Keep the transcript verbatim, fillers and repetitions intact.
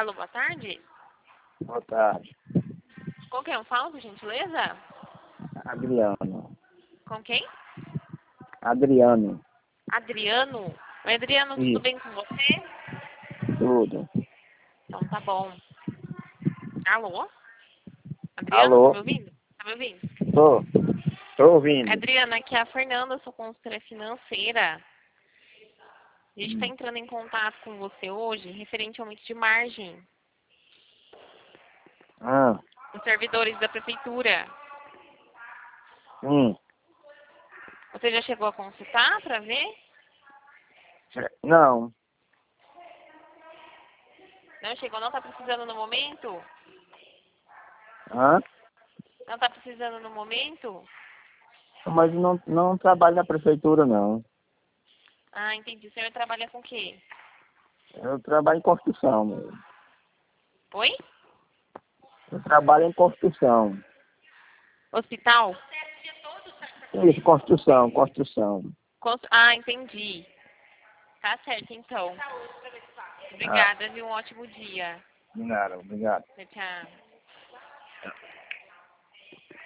Alô, boa tarde. Boa tarde. Com quem eu falo, por gentileza? Adriano. Com quem? Adriano. Adriano. Oi, Adriano, tudo Isso. bem com você? Tudo. Então tá bom. Alô? Adriano, tá Alô? me ouvindo? Tá me ouvindo? Tô. Tô ouvindo. Adriano, aqui é a Fernanda, eu sou consultora financeira. A gente está Hum. entrando em contato com você hoje referente ao aumento de margem Ah. dos servidores da prefeitura. Hum. Você já chegou a consultar para ver? Não. Não chegou, não está precisando no momento? Hã? Não está precisando no momento? Mas não, não trabalho na prefeitura, não. Ah, entendi. O senhor trabalha com o quê? Eu trabalho em construção mesmo. Oi? Eu trabalho em construção. Hospital? Isso, construção, construção. Cons- Ah, entendi. Tá certo, então. Ah, Obrigada, viu? Um ótimo dia. de nada, obrigado. Tchau, tchau.